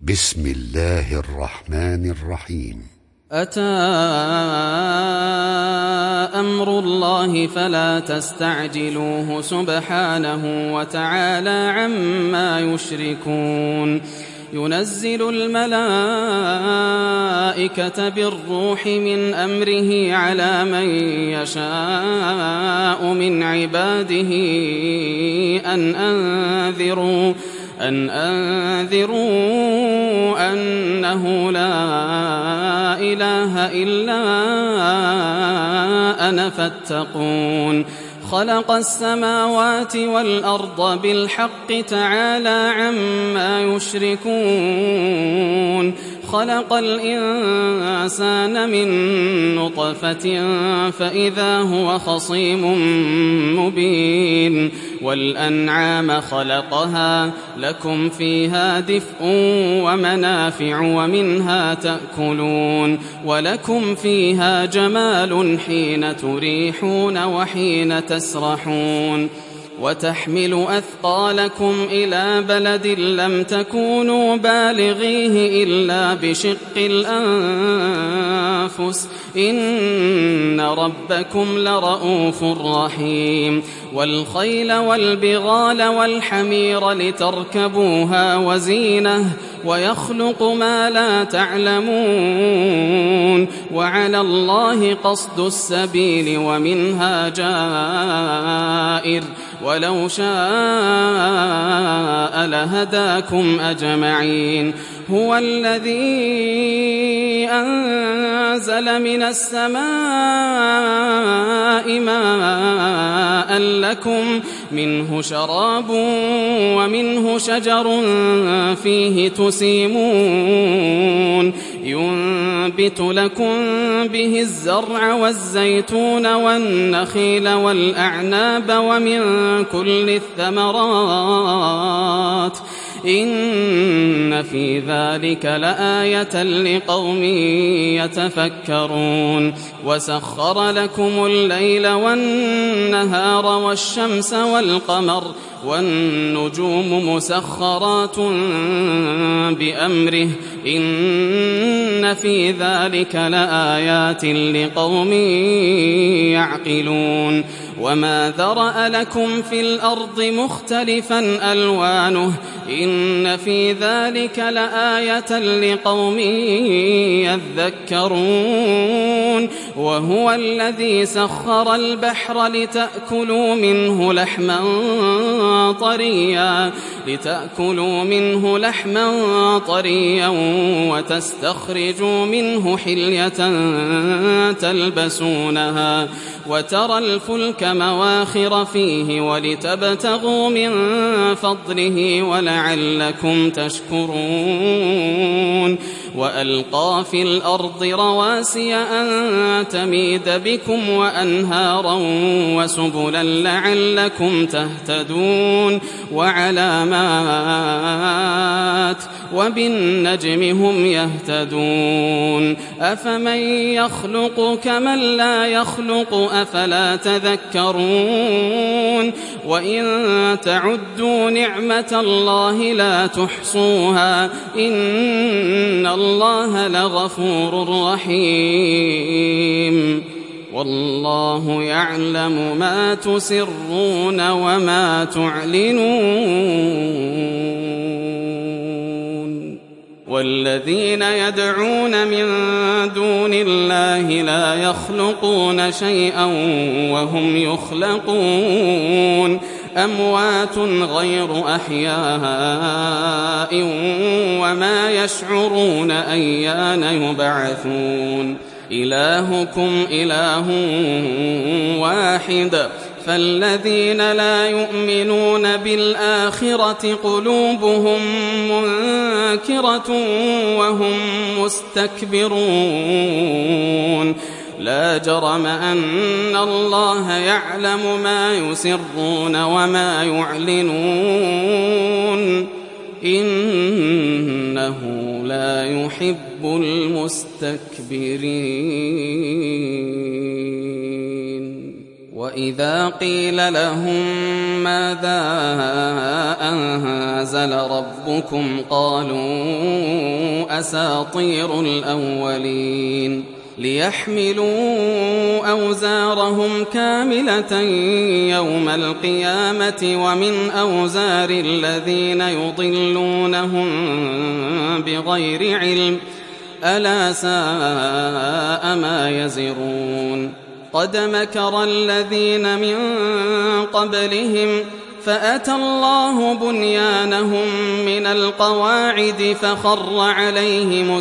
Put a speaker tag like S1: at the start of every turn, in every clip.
S1: بسم الله الرحمن الرحيم.
S2: أتى أمر الله فلا تستعجلوه سبحانه وتعالى عما يشركون. ينزل الملائكة بالروح من أمره على من يشاء من عباده أن أنذروا أنه لا إله إلا أنا فاتقون. خلق السماوات والأرض بالحق تعالى عما يشركون. خلق الإنسان من نطفة فإذا هو خصيم مبين. والأنعام خلقها لكم فيها دفء ومنافع ومنها تأكلون. ولكم فيها جمال حين تريحون وحين تسرحون. وتحمل أثقالكم إلى بلد لم تكونوا بالغيه إلا بشق الأنفس إن ربكم لرؤوف رحيم. والخيل والبغال والحمير لتركبوها وزينة ويخلق ما لا تعلمون. وعلى الله قصد السبيل ومنها جائر ولو شاء لهداكم أجمعين. هو الذي أنزل من السماء ماء لكم منه شراب ومنه شجر فيه تسيمون. ينبت لكم به الزرع والزيتون والنخيل والأعناب ومن كل الثمرات إن في ذلك لآية لقوم يتفكرون. وسخر لكم الليل والنهار والشمس والقمر والنجوم مسخرات بأمره إن في ذلك لآيات لقوم يعقلون. وما ذرأ لكم في الأرض مختلفا ألوانه إن في ذلك لآية لقوم يذكرون. وهو الذي سخر البحر لتأكلوا منه لحما طريا وتستخرجوا منه حلية تلبسونها وترى الفلك مواخر فيه ولتبتغوا من فضله ولعلكم تشكرون. وألقى في الأرض رواسي أن تميد بكم وأنهارا وسبلا لعلكم تهتدون. وعلامات وبالنجم هم يهتدون. أفمن يخلق كمن لا يخلق أفلا تذكرون. وإن تعدوا نعمة الله لا تحصوها إن الله لغفور رحيم. والله يعلم ما تسرون وما تعلنون. والذين يدعون من دون الله لا يخلقون شيئا وهم يخلقون. أموات غير أحياء وما يشعرون أيان يبعثون. إلهكم إله واحد فالذين لا يؤمنون بالآخرة قلوبهم منكرة وهم مستكبرون. لا جرم أن الله يعلم ما يسرون وما يعلنون إنه لا يحب المستكبرين. وإذا قيل لهم ماذا أنزل ربكم قالوا أساطير الأولين ليحملوا أوزارهم كاملة يوم القيامة ومن أوزار الذين يضلونهم بغير علم ألا ساء ما يزرون قد مكر الذين من قبلهم فأتى الله بنيانهم من القواعد فخر عليهم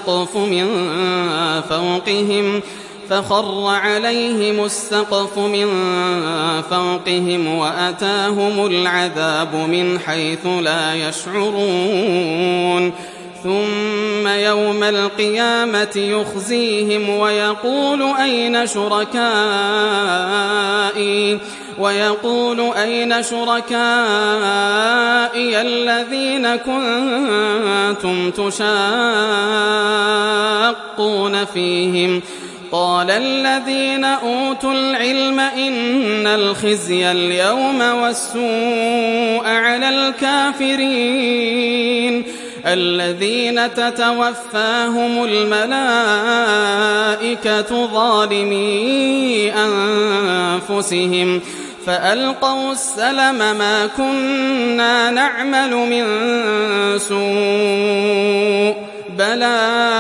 S2: السقف من فوقهم وأتاهم العذاب من حيث لا يشعرون ثم يوم القيامة يخزيهم ويقول أين شركائي الذين كنتم تشاقون فيهم قال الذين أوتوا العلم إن الخزي اليوم والسوء على الكافرين الذين تتوفاهم الملائكة ظالمي أنفسهم فألقوا السلم ما كنا نعمل من سوء بلى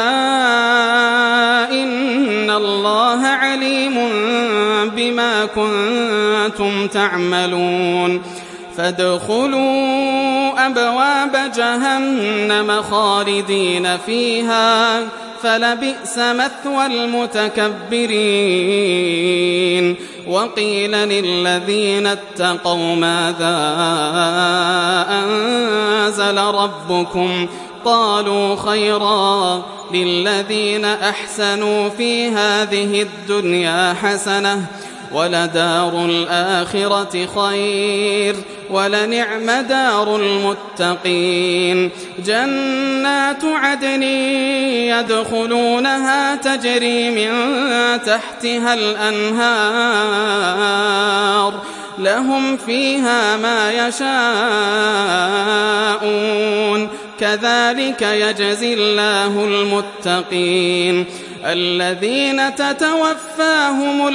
S2: إن الله عليم بما كنتم تعملون فادخلوا أبواب جهنم خالدين فيها فلبئس مثوى المتكبرين وقيل للذين اتقوا ماذا أنزل ربكم قالوا خيرا للذين أحسنوا في هذه الدنيا حسنة ولدار الآخرة خير ولنعم دار المتقين جنات عدن يدخلونها تجري من تحتها الأنهار لهم فيها ما يشاءون كذلك يجزي الله المتقين الذين تتوفاهم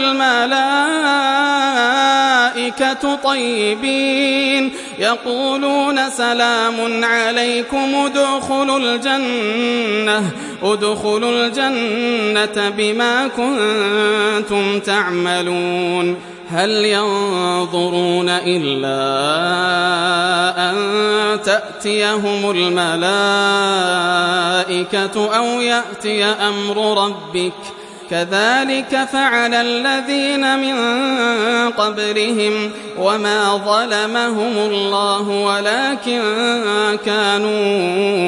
S2: الملائكة طيبين يقولون سلام عليكم ادخلوا الجنة بما كنتم تعملون هل ينظرون إلا أن تأتيهم الملائكة أو يأتي أمر ربك كذلك فعل الذين من قبلهم وما ظلمهم الله ولكن كانوا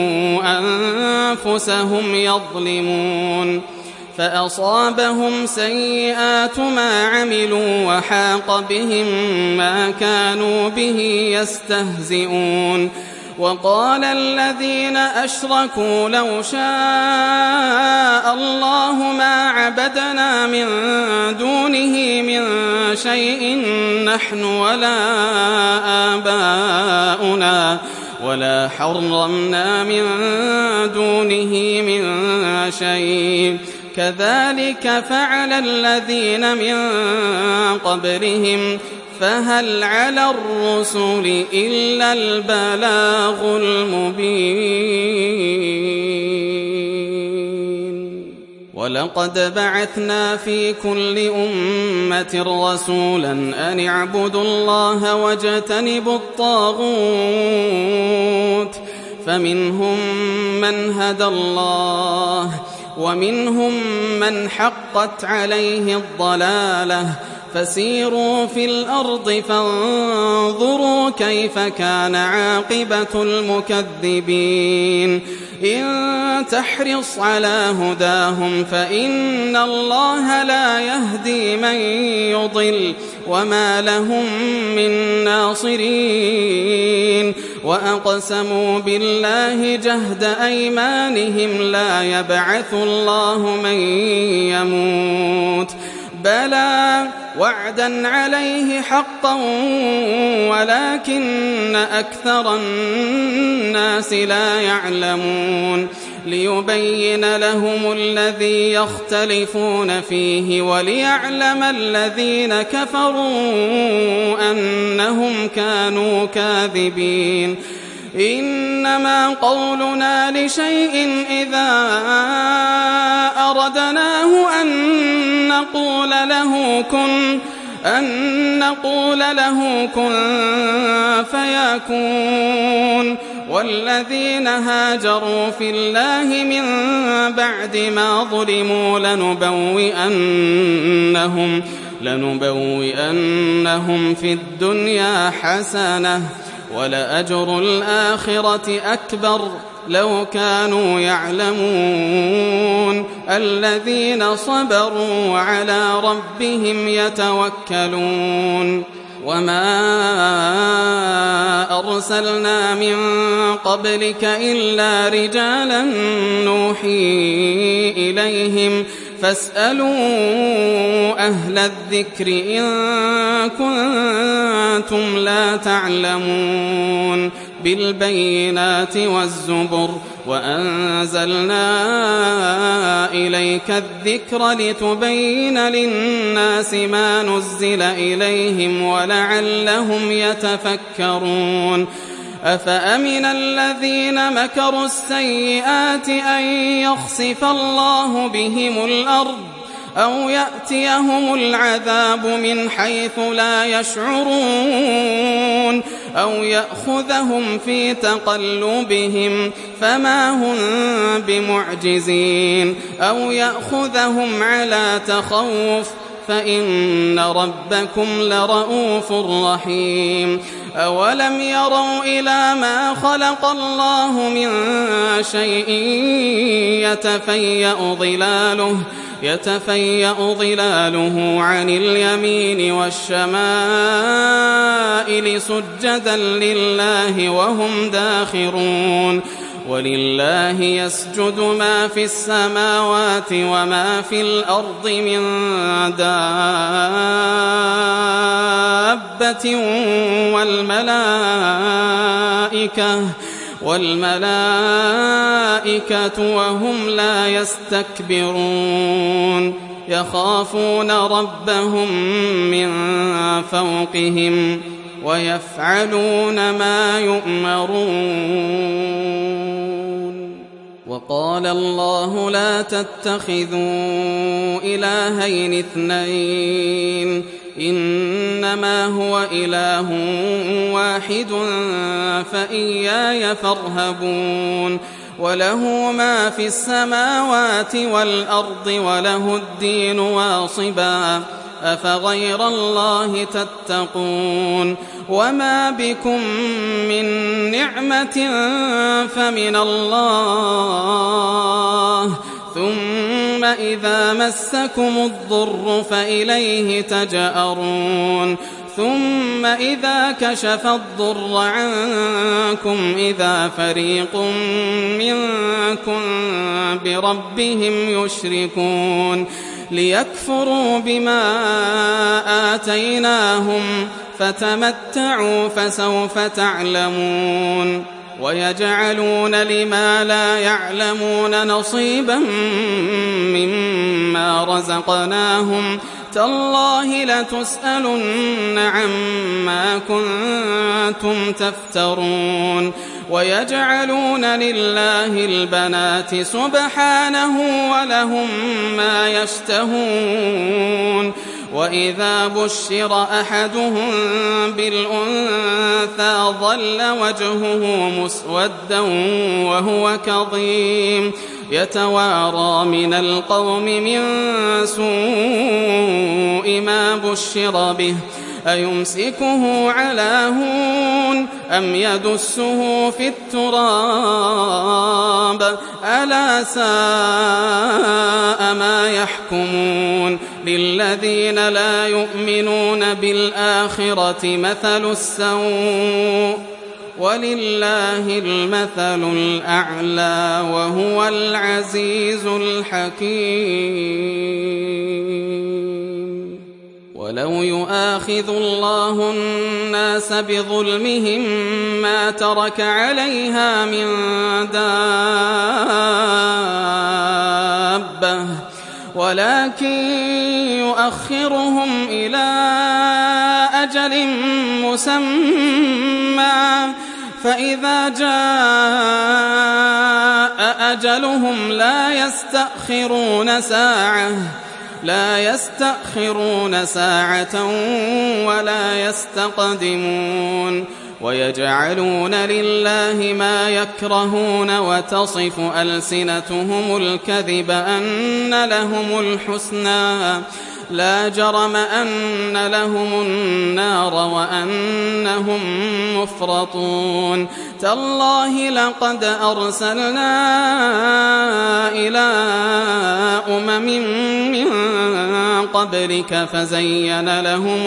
S2: أنفسهم يظلمون فأصابهم سيئات ما عملوا وحاق بهم ما كانوا به يستهزئون وقال الذين أشركوا لو شاء الله ما عبدنا من دونه من شيء نحن ولا آباؤنا ولا حرمنا من دونه من شيء كذلك فعل الذين من قبلهم فهل على الرسل إلا البلاغ المبين ولقد بعثنا في كل أمة رسولا أن اعبدوا الله واجتنبوا الطاغوت فمنهم من هدى الله ومنهم من حقت عليه الضلالة فسيروا في الأرض فانظروا كيف كان عاقبة المكذبين إن تحرص على هداهم فإن الله لا يهدي من يضل وما لهم من ناصرين وأقسموا بالله جهد أيمانهم لا يبعث الله من يموت بلى وعدا عليه حقا ولكن أكثر الناس لا يعلمون ليبين لهم الذي يختلفون فيه وليعلم الذين كفروا أنهم كانوا كاذبين إنما قولنا لشيء إذا أردناه أن نقول له كن فيكون والذين هاجروا في الله من بعد ما ظلموا لنبوئنهم في الدنيا حسنة ولأجر الآخرة أكبر لو كانوا يعلمون الذين صبروا وعلى ربهم يتوكلون وما أرسلنا من قبلك إلا رجالا نوحي إليهم فاسألوا أهل الذكر إن كنتم لا تعلمون بالبينات والزبر وأنزلنا إليك الذكر لتبين للناس ما نزل إليهم ولعلهم يتفكرون أفأمن الذين مكروا السيئات أن يخسف الله بهم الأرض أو يأتيهم العذاب من حيث لا يشعرون أو يأخذهم في تقلبهم فما هم بمعجزين أو يأخذهم على تخوف فإن ربكم لرؤوف رحيم أولم يروا إلى ما خلق الله من شيء يتفيأ ظلاله عن اليمين والشمائل سجدا لله وهم داخرون ولله يسجد ما في السماوات وما في الأرض من دابة والملائكة وهم لا يستكبرون يخافون ربهم من فوقهم ويفعلون ما يؤمرون وقال الله لا تتخذوا إلهين اثنين إنما هو إله واحد فإياي فارهبون وله ما في السماوات والأرض وله الدين واصبا أفغير الله تتقون وما بكم من نعمة فمن الله ثم إذا مسكم الضر فإليه تجأرون ثم إذا كشف الضر عنكم إذا فريق منكم بربهم يشركون ليكفروا بما آتيناهم فتمتعوا فسوف تعلمون ويجعلون لما لا يعلمون نصيبا مما رزقناهم تالله لتسألن عما كنتم تفترون ويجعلون لله البنات سبحانه ولهم ما يشتهون وإذا بشر أحدهم بالأنثى ظل وجهه مسودا وهو كظيم يتوارى من القوم من سوء ما بشر به أيمسكه على هون أم يدسه في التراب ألا ساء ما يحكمون للذين لا يؤمنون بالآخرة مثل السوء ولله المثل الأعلى وهو العزيز الحكيم ولو يؤاخذ الله الناس بظلمهم ما ترك عليها من دابة ولكن يؤخرهم إلى أجل مسمى فإذا جاء أجلهم لا يستأخرون ساعة ولا يستقدمون ويجعلون لله ما يكرهون وتصف ألسنتهم الكذب أن لهم الحسنى لا جرم أن لهم النار وأنهم مفرطون تالله لقد أرسلنا إلى من قبلك فزين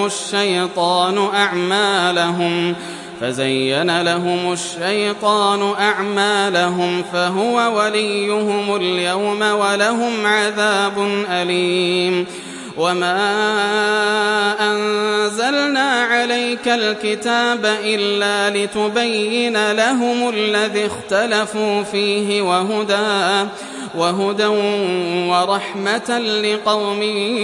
S2: لهم الشيطان أعمالهم فهو وليهم اليوم ولهم عذاب أليم وما أنزلنا عليك الكتاب إلا لتبين لهم الذي اختلفوا فيه وهدى ورحمة لقوم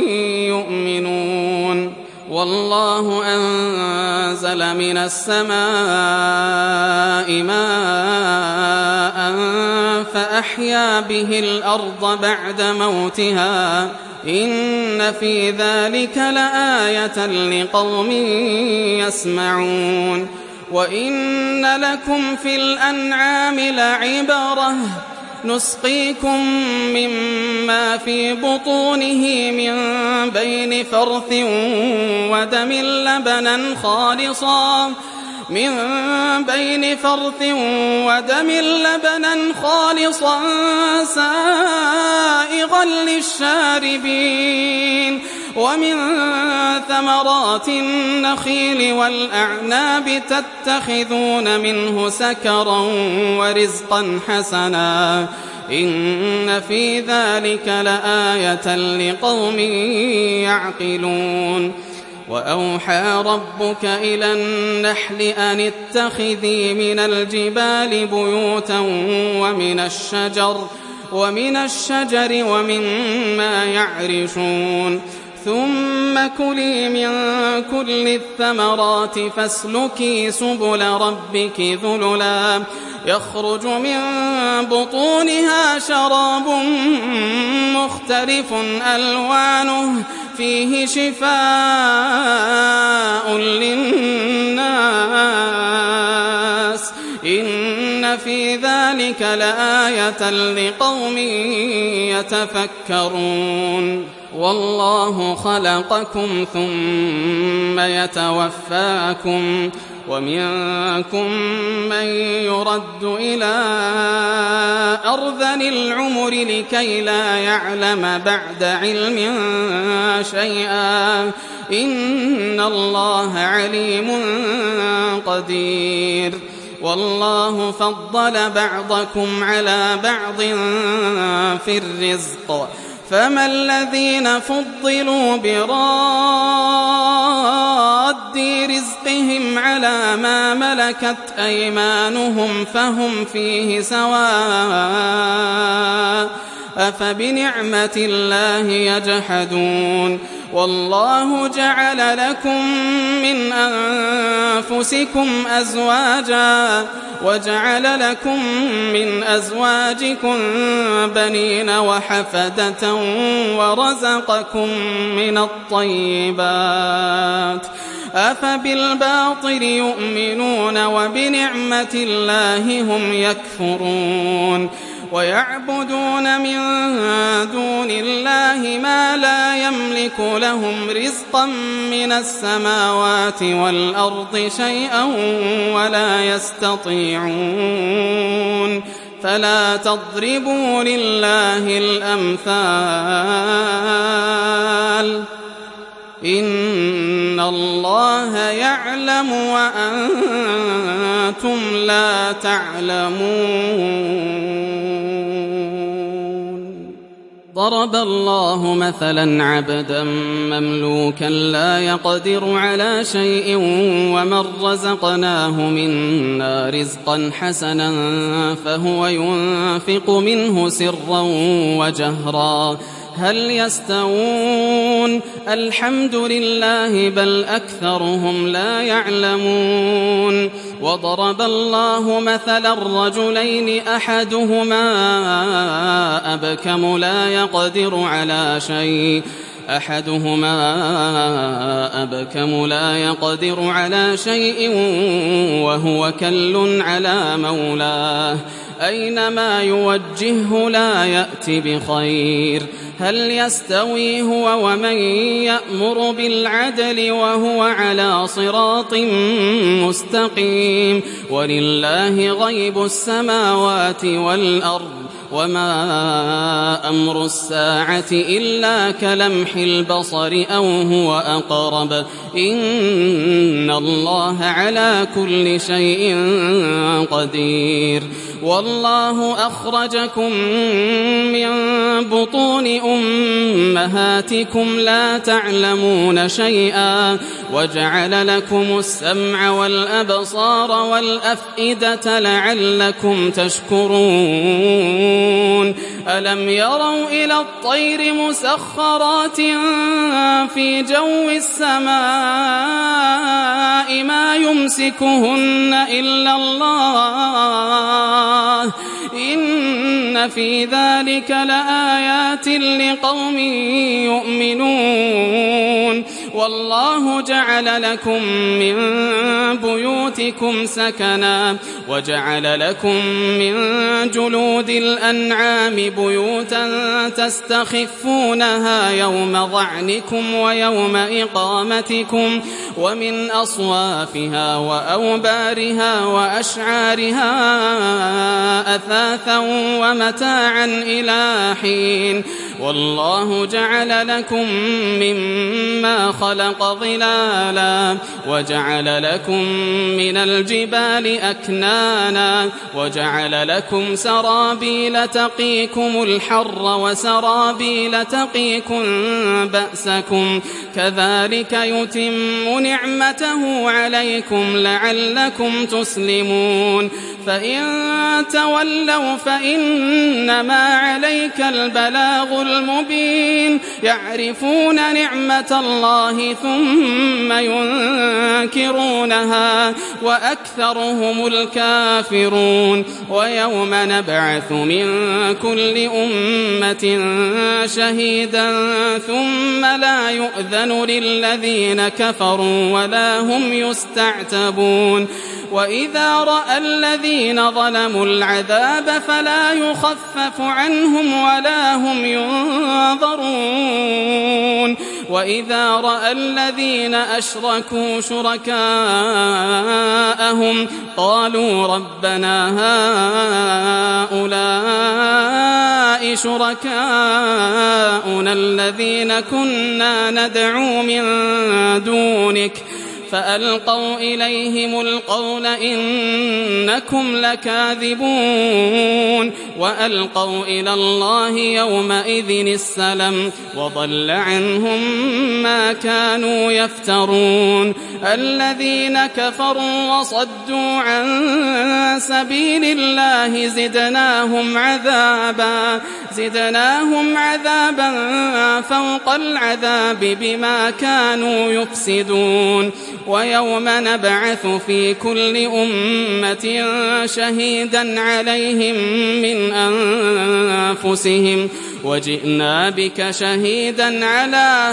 S2: يؤمنون والله أنزل من السماء ماء فأحيا به الأرض بعد موتها إن في ذلك لآية لقوم يسمعون وإن لكم في الأنعام لعبرة نسقيكم مما في بطونه من بين فرث ودم لبنا خالصا سائغا للشاربين ومن ثمرات النخيل والأعناب تتخذون منه سكرا ورزقا حسنا إن في ذلك لآية لقوم يعقلون وأوحى ربك إلى النحل أن اتخذي من الجبال بيوتا ومن الشجر ومما يعرشون ثم كلي من كل الثمرات فاسلكي سبل ربك ذللا يخرج من بطونها شراب مختلف ألوانه فيه شفاء للناس إن في ذلك لآية لقوم يتفكرون والله خلقكم ثم يتوفاكم ومنكم من يرد إلى أرذل العمر لكي لا يعلم بعد علم شيئا إن الله عليم قدير والله فضل بعضكم على بعض في الرزق فما الذين فضلوا براد رزقهم على ما ملكت أيمانهم فهم فيه سواء أفبنعمة الله يجحدون والله جعل لكم من أنفسكم أزواجا وجعل لكم من أزواجكم بنين وحفدة ورزقكم من الطيبات أفبالباطل يؤمنون وبنعمة الله هم يكفرون ويعبدون من دون الله ما لا يملك لهم رزقا من السماوات والأرض شيئا ولا يستطيعون فلا تضربوا لله الأمثال إن الله يعلم وأنتم لا تعلمون ضرب الله مثلا عبدا مملوكا لا يقدر على شيء ومن رزقناه منا رزقا حسنا فهو ينفق منه سرا وجهرا هل يستوون الحمد لله بل أكثرهم لا يعلمون وضرب الله مثلا الرجلين أحدهما أبكم لا يقدر على شيء وهو كل على مولاه أينما يوجهه لا يأتي بخير هل يستوي هو ومن يأمر بالعدل وهو على صراط مستقيم ولله غيب السماوات والأرض وما أمر الساعة إلا كلمح البصر أو هو أقرب إن الله على كل شيء قدير والله أخرجكم من بطون أمهاتكم لا تعلمون شيئا وجعل لكم السمع والأبصار والأفئدة لعلكم تشكرون ألم يروا إلى الطير مسخرات في جو السماء ما يمسكهن إلا الله إن في ذلك لآيات لقوم يؤمنون والله جعل لكم من بيوتكم سكنا وجعل لكم من جلود الأنعام بيوتا تستخفونها يوم ظعنكم ويوم إقامتكم ومن أصوافها وأوبارها وأشعارها أثاثا ومتاعا إلى حين والله جعل لكم مما خلق ظلالا وجعل لكم من الجبال أكنانا وجعل لكم سرابيل تقيكم الحر وسرابيل تقيكم بأسكم كذلك يتم نعمته عليكم لعلكم تسلمون فإن تولوا فإنما عليك البلاغ المبين يعرفون نعمة الله ثم ينكرونها وأكثرهم الكافرون ويوم نبعث من كل أمة شهيدا ثم لا يؤذن للذين كفروا ولا هم يستعتبون وإذا رأى الذين ظلموا العذاب فلا يخفف عنهم ولا هم ينظرون وإذا رأى الذين أشركوا شركاءهم قالوا ربنا هؤلاء شركاؤنا الذين كنا ندعو من دونك فألقوا إليهم القول إنكم لكاذبون وألقوا إلى الله يومئذ السلم وضل عنهم ما كانوا يفترون الذين كفروا وصدوا عن سبيل الله زدناهم عذابا فوق العذاب بما كانوا يفسدون ويوم نبعث في كل أمة شهيدا عليهم من أنفسهم وجئنا بك شهيدا على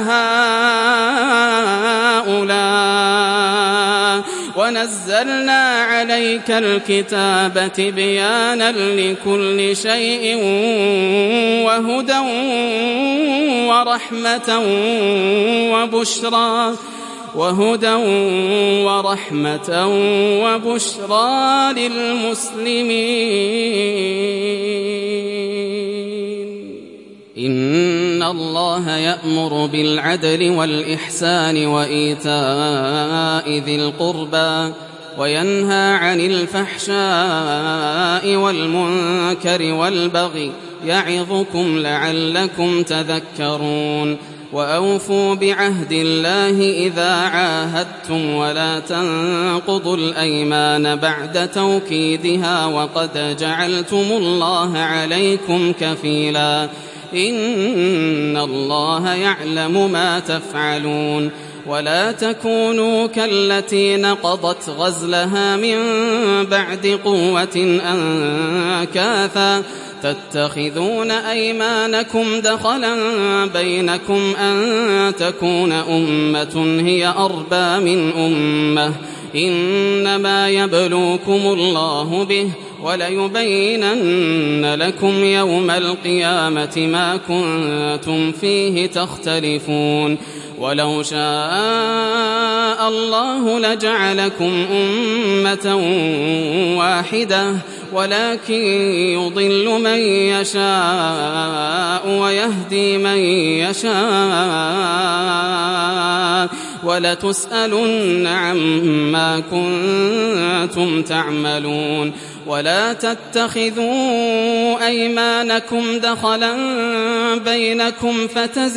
S2: هؤلاء ونزلنا عليك الكتاب تبيانا لكل شيء وهدى ورحمة وبشرى للمسلمين إن الله يأمر بالعدل والإحسان وإيتاء ذي القربى وينهى عن الفحشاء والمنكر والبغي يعظكم لعلكم تذكرون وأوفوا بعهد الله إذا عاهدتم ولا تنقضوا الأيمان بعد توكيدها وقد جعلتم الله عليكم كفيلا إن الله يعلم ما تفعلون ولا تكونوا كالتي نقضت غزلها من بعد قوة أنكاثا تتخذون أيمانكم دخلا بينكم أن تكون أمة هي أربى من أمة إنما يبلوكم الله به وليبينن لكم يوم القيامة ما كنتم فيه تختلفون ولو شاء الله لجعلكم أمة واحدة ولكن يضل من يشاء ويهدي من يشاء ولتسألن عما كنتم تعملون ولا تتخذوا أيمانكم دخلا بينكم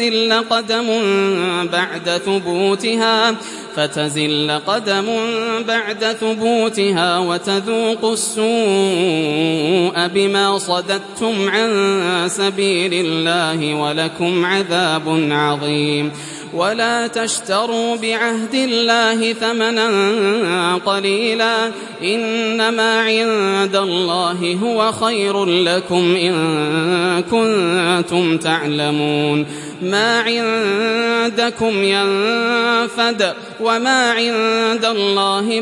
S2: فتزل قدم بعد ثبوتها وتذوقوا السوء بما صددتم عن سبيل الله ولكم عذاب عظيم ولا تشتروا بعهد الله ثمنا قليلا إنما عند الله هو خير لكم إن كنتم تعلمون ما عندكم ينفد وما عند الله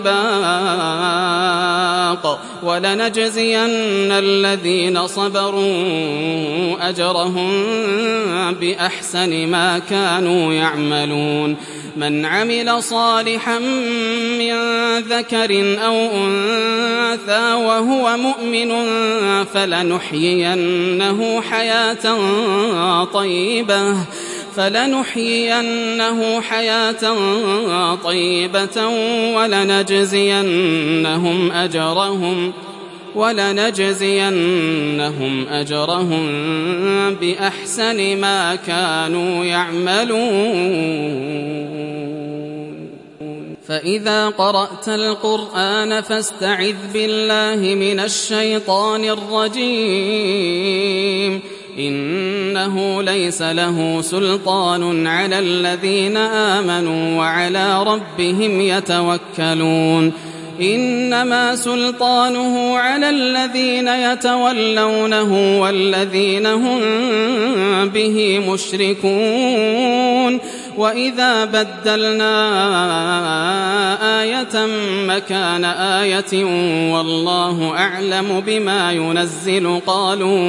S2: باق ولنجزين الذين صبروا أجرهم بأحسن ما كانوا يعملون من عمل صالحا من ذكر أو أنثى وهو مؤمن فلنحيينه حياة طيبة ولنجزينهم أجرهم بأحسن ما كانوا يعملون فإذا قرأت القرآن فاستعذ بالله من الشيطان الرجيم إنه ليس له سلطان على الذين آمنوا وعلى ربهم يتوكلون إنما سلطانه على الذين يتولونه والذين هم به مشركون وإذا بدلنا آية مكان آية والله أعلم بما ينزل قالوا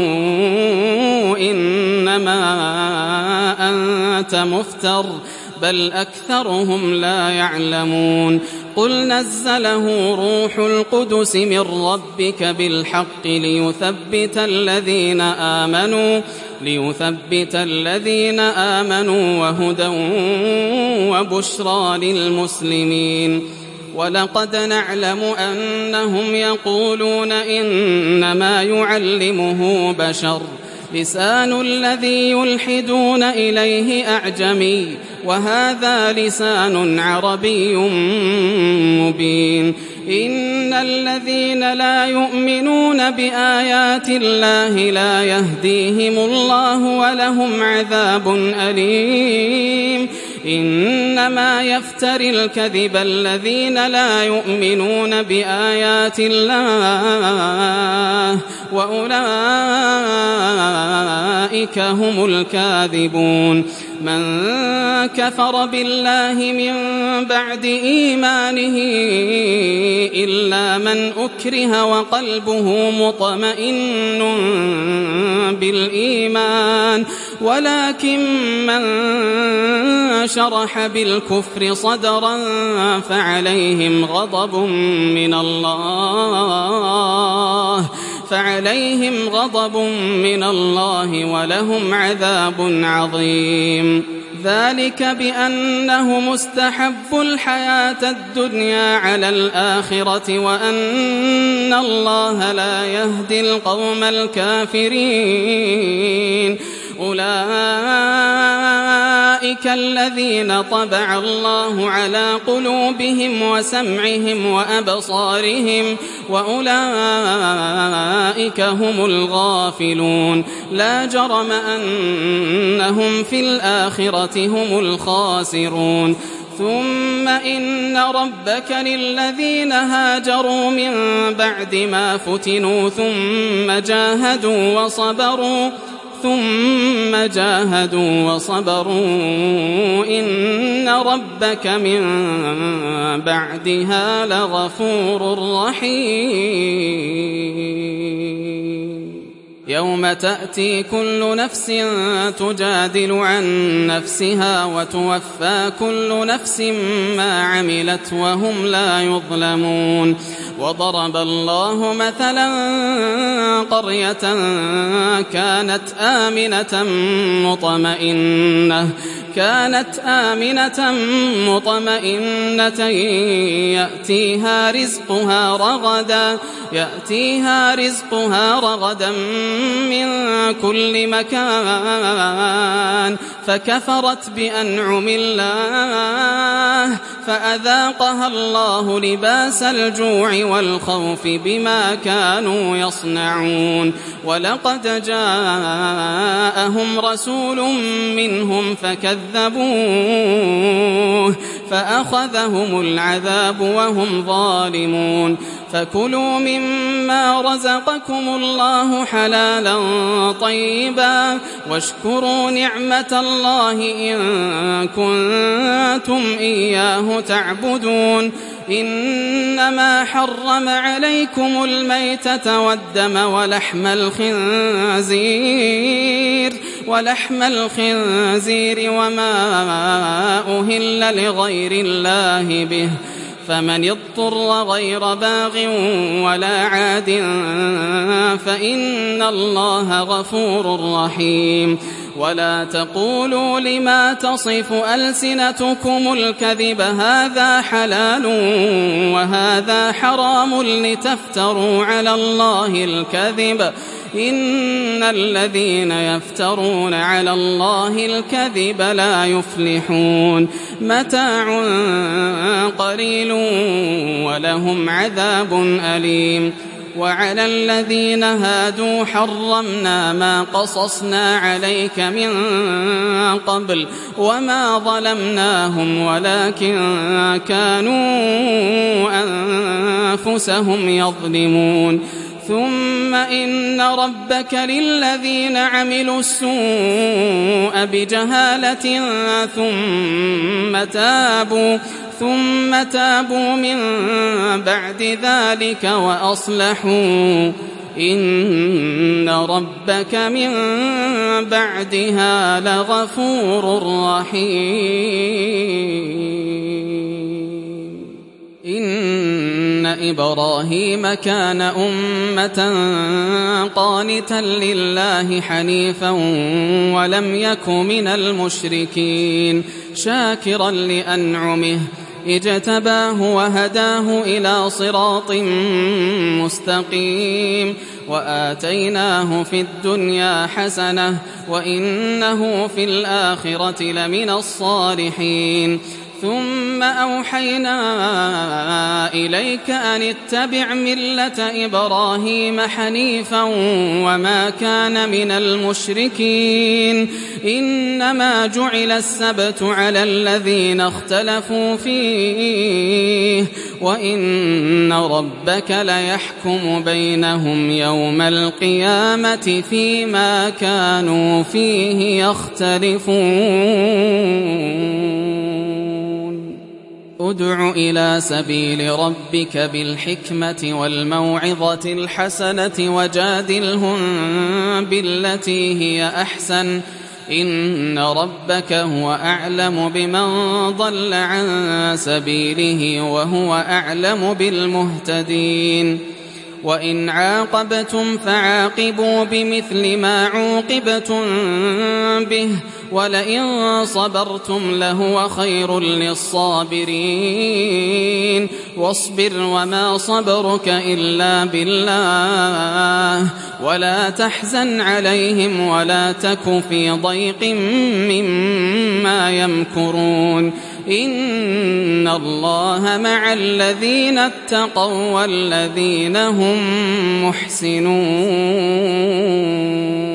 S2: إنما أنت مفتر بل أكثرهم لا يعلمون قل نزله روح القدس من ربك بالحق ليثبت الذين آمنوا وهدى وبشرى للمسلمين ولقد نعلم أنهم يقولون إنما يعلمه بشر لسان الذي يلحدون إليه أعجمي وهذا لسان عربي مبين إن الذين لا يؤمنون بآيات الله لا يهديهم الله ولهم عذاب أليم إنما يفتري الكذب الذين لا يؤمنون بآيات الله وأولئك هم الكاذبون من كفر بالله من بعد إيمانه إلا من أكره وقلبه مطمئن بالإيمان ولكن من شرح بالكفر صدرا فعليهم غضب من الله ولهم عذاب عظيم. ذلك بأنه مستحب الحياة الدنيا على الآخرة وأن الله لا يهدي القوم الكافرين. أولئك الذين طبع الله على قلوبهم وسمعهم وأبصارهم وأولئك هم الغافلون. لا جرم أنهم في الآخرة هم الخاسرون. ثم إن ربك للذين هاجروا من بعد ما فتنوا ثم جاهدوا وصبروا إن ربك من بعدها لغفور رحيم. يوم تأتي كل نفس تجادل عن نفسها وتوفى كل نفس ما عملت وهم لا يظلمون. وضرب الله مثلا قرية كانت آمنة مطمئنة يأتيها رزقها رغدا من كل مكان فكفرت بأنعم الله فأذاقها الله لباس الجوع والخوف بما كانوا يصنعون. ولقد جاءهم رسول منهم فكذبوه فأخذهم العذاب وهم ظالمون. فكلوا مما رزقكم الله حلالا طيبا واشكروا نعمة الله إن كنتم إياه تعبدون. إنما حرم عليكم الميتة والدم ولحم الخنزير وما أهل لغير الله به فمن اضطر غير باغ ولا عاد فإن الله غفور رحيم. ولا تقولوا لما تصف ألسنتكم الكذب هذا حلال وهذا حرام لتفتروا على الله الكذب إن الذين يفترون على الله الكذب لا يفلحون. متاع قليل ولهم عذاب أليم. وعلى الذين هادوا حرمنا ما قصصنا عليك من قبل وما ظلمناهم ولكن كانوا أنفسهم يظلمون. ثم إن ربك للذين عملوا السوء بجهالة ثم تابوا من بعد ذلك وأصلحوا إن ربك من بعدها لغفور رحيم. إن إبراهيم كان أمة قانتا لله حنيفا ولم يك من المشركين شاكرا لأنعمه اجتباه وهداه إلى صراط مستقيم وآتيناه في الدنيا حسنة وإنه في الآخرة لمن الصالحين. ثم أوحينا إليك أن اتبع ملة إبراهيم حنيفا وما كان من المشركين. إنما جعل السبت على الذين اختلفوا فيه وإن ربك ليحكم بينهم يوم القيامة فيما كانوا فيه يختلفون. ادع إلى سبيل ربك بالحكمة والموعظة الحسنة وجادلهم بالتي هي أحسن إن ربك هو أعلم بمن ضل عن سبيله وهو أعلم بالمهتدين. وإن عاقبتم فعاقبوا بمثل ما عوقبتم به ولئن صبرتم لهو خير للصابرين واصبر وما صبرك إلا بالله ولا تحزن عليهم ولا تك في ضيق مما يمكرون إن الله مع الذين اتقوا والذين هم محسنون.